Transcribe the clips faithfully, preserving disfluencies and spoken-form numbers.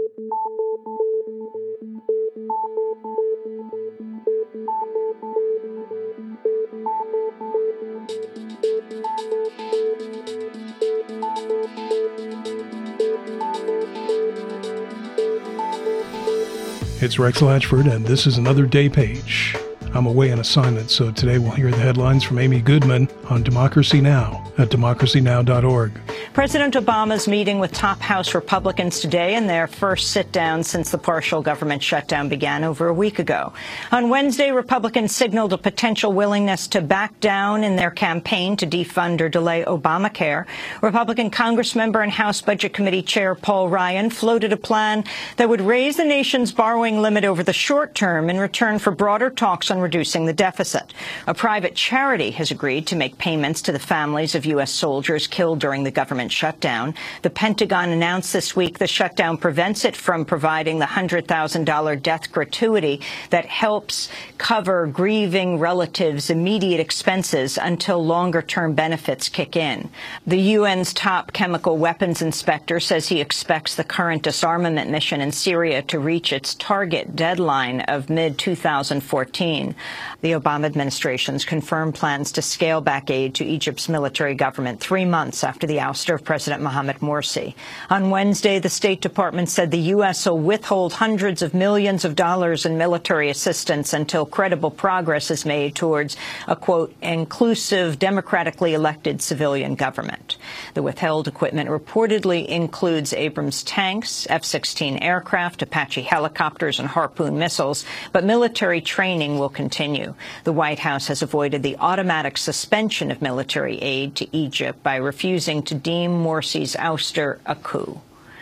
It's Rex Latchford, and this is another Day Page. I'm away on assignment, so today we'll hear the headlines from Amy Goodman on Democracy Now! At democracy now dot org. President Obama's meeting with top House Republicans today in their first sit-down since the partial government shutdown began over a week ago. On Wednesday, Republicans signaled a potential willingness to back down in their campaign to defund or delay Obamacare. Republican Congressmember and House Budget Committee Chair Paul Ryan floated a plan that would raise the nation's borrowing limit over the short term in return for broader talks on reducing the deficit. A private charity has agreed to make payments to the families of U S soldiers killed during the government shutdown. The Pentagon announced this week the shutdown prevents it from providing the one hundred thousand dollars death gratuity that helps cover grieving relatives' immediate expenses until longer-term benefits kick in. The U N's top chemical weapons inspector says he expects the current disarmament mission in Syria to reach its target deadline of mid two thousand fourteen. The Obama administration's confirmed plans to scale back aid to Egypt's military government three months after the ouster of President Mohamed Morsi. On Wednesday, the State Department said the U S will withhold hundreds of millions of dollars in military assistance until credible progress is made towards a, quote, inclusive, democratically elected civilian government. The withheld equipment reportedly includes Abrams tanks, F sixteen aircraft, Apache helicopters, and Harpoon missiles, but military training will continue. The White House has avoided the automatic suspension of military aid to Egypt by refusing to deem Morsi's ouster a coup.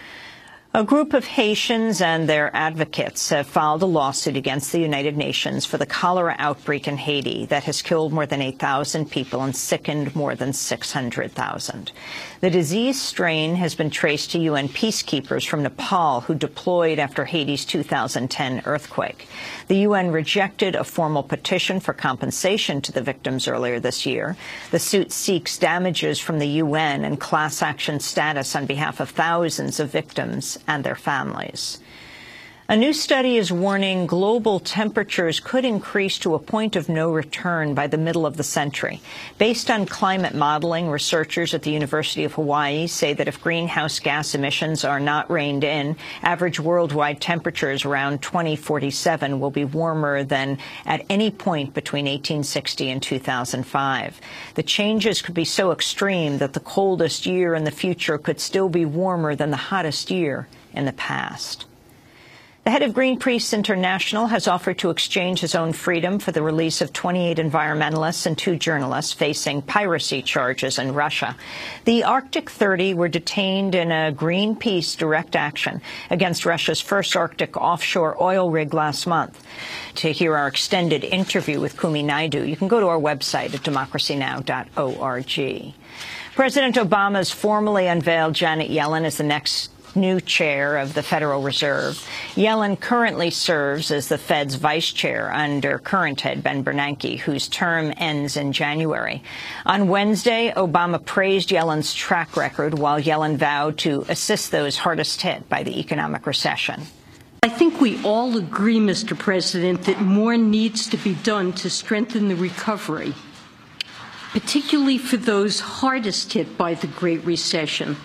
A group of Haitians and their advocates have filed a lawsuit against the United Nations for the cholera outbreak in Haiti that has killed more than eight thousand people and sickened more than six hundred thousand. The disease strain has been traced to U N peacekeepers from Nepal who deployed after Haiti's two thousand ten earthquake. The U N rejected a formal petition for compensation to the victims earlier this year. The suit seeks damages from the U N and class action status on behalf of thousands of victims and their families. A new study is warning global temperatures could increase to a point of no return by the middle of the century. Based on climate modeling, researchers at the University of Hawaii say that if greenhouse gas emissions are not reined in, average worldwide temperatures around twenty forty-seven will be warmer than at any point between eighteen sixty and two thousand five. The changes could be so extreme that the coldest year in the future could still be warmer than the hottest year in the past. The head of Greenpeace International has offered to exchange his own freedom for the release of twenty-eight environmentalists and two journalists facing piracy charges in Russia. The Arctic thirty were detained in a Greenpeace direct action against Russia's first Arctic offshore oil rig last month. To hear our extended interview with Kumi Naidu, you can go to our website at democracy now dot org. President Obama has formally unveiled Janet Yellen as the next new chair of the Federal Reserve. Yellen currently serves as the Fed's vice chair under current head Ben Bernanke, whose term ends in January. On Wednesday, Obama praised Yellen's track record while Yellen vowed to assist those hardest hit by the economic recession. I think we all agree, Mister President, that more needs to be done to strengthen the recovery, particularly for those hardest hit by the Great Recession.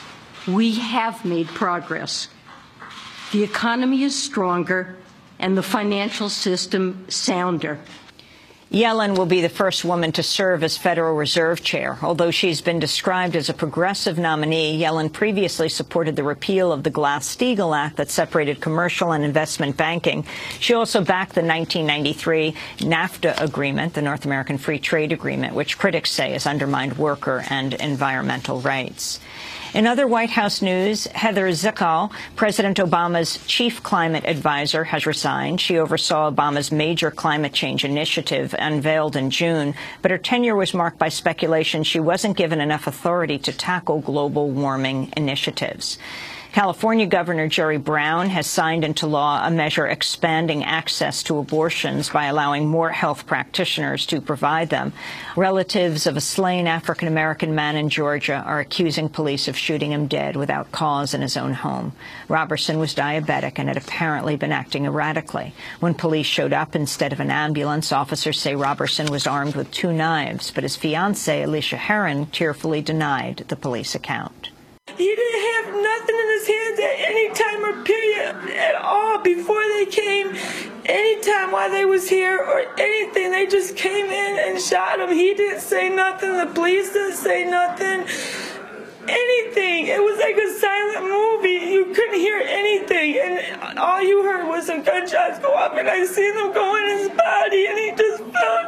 We have made progress. The economy is stronger and the financial system sounder. Yellen will be the first woman to serve as Federal Reserve Chair. Although she's been described as a progressive nominee, Yellen previously supported the repeal of the Glass-Steagall Act that separated commercial and investment banking. She also backed the nineteen ninety-three NAFTA agreement, the North American Free Trade Agreement, which critics say has undermined worker and environmental rights. In other White House news, Heather Zickal, President Obama's chief climate advisor, has resigned. She oversaw Obama's major climate change initiative unveiled in June, but her tenure was marked by speculation she wasn't given enough authority to tackle global warming initiatives. California Governor Jerry Brown has signed into law a measure expanding access to abortions by allowing more health practitioners to provide them. Relatives of a slain African-American man in Georgia are accusing police of shooting him dead without cause in his own home. Roberson was diabetic and had apparently been acting erratically. When police showed up instead of an ambulance, officers say Roberson was armed with two knives, but his fiancée, Alicia Herron, tearfully denied the police account. He didn't have nothing in his hands at any time or period at all before they came, anytime while they was here or anything. They just came in and shot him. He didn't say nothing. The police didn't say nothing. Anything. It was like a silent movie. You couldn't hear anything. And all you heard was some gunshots go up, and I seen them go in his body, and he just fell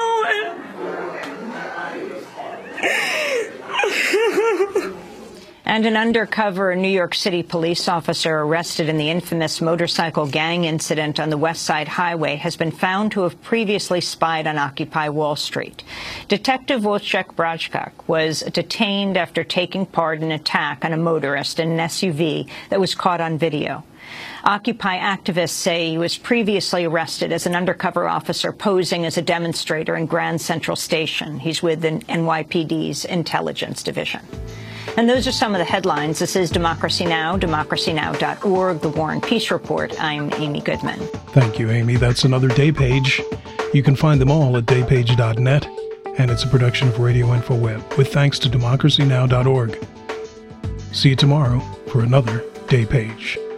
down. And And an undercover New York City police officer arrested in the infamous motorcycle gang incident on the West Side Highway has been found to have previously spied on Occupy Wall Street. Detective Wojciech Brajkak was detained after taking part in an attack on a motorist in an S U V that was caught on video. Occupy activists say he was previously arrested as an undercover officer posing as a demonstrator in Grand Central Station. He's with the N Y P D's Intelligence Division. And those are some of the headlines. This is Democracy Now!, democracy now dot org, The War and Peace Report. I'm Amy Goodman. Thank you, Amy. That's another Day Page. You can find them all at day page dot net, and it's a production of Radio InfoWeb, with thanks to democracy now dot org. See you tomorrow for another Day Page.